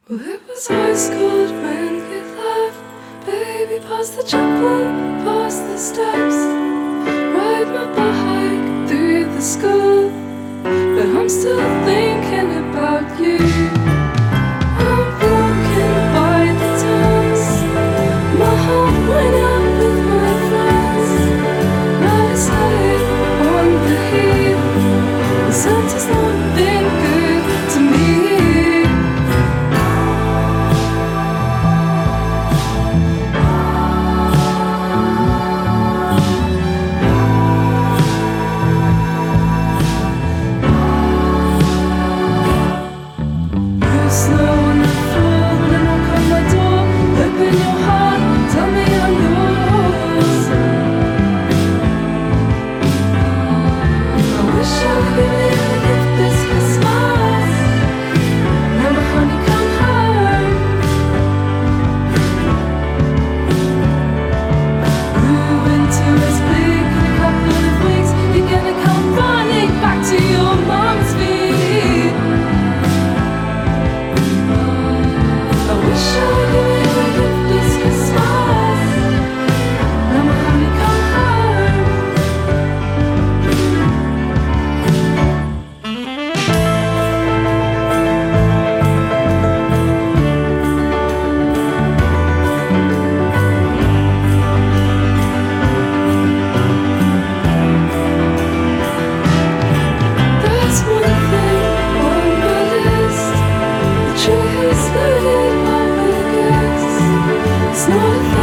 Well, it was ice cold when we left. Baby, past the chapel, past the steps. Ride my bike through the school, but I'm still thinking about you. I'm walking by the towns. My heart went out with my friends. Now it's late on the heat. The Santa's not been good to me. Snow on the floor when I knock on my door. Open your heart, tell me I'm yours. I wish I could be living this Christmas. Now my honey, come home. Blue winter is bleak in a couple of weeks. You're gonna come running back to your mom's feet. I wish I could be living this Christmas. Now my honey, come home. There's one thing on my list. The tree is loaded up with gifts. It's not a thing